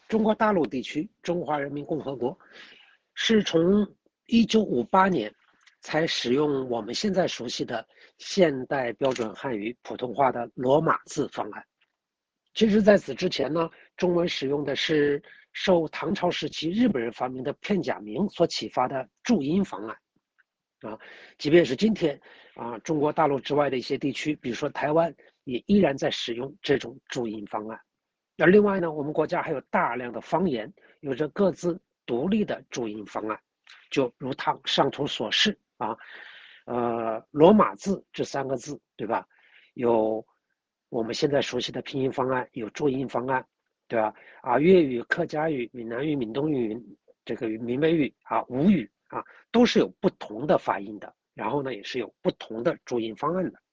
中国大陆地区，中华人民共和国是从1958年才使用我们现在熟悉的现代标准汉语普通话的罗马字方案。其实在此之前呢，中文使用的是受唐朝时期日本人发明的片假名所启发的注音方案。即便是今天中国大陆之外的一些地区，比如说台湾，也依然在使用这种注音方案。而另外呢，我们国家还有大量的方言，有着各自独立的注音方案，就如上图所示罗马字这3个字，对吧？有我们现在熟悉的拼音方案，有注音方案，对吧？粤语、客家语、闽南语、闽东语、这个闽北语吴语都是有不同的发音的，然后呢，也是有不同的注音方案的。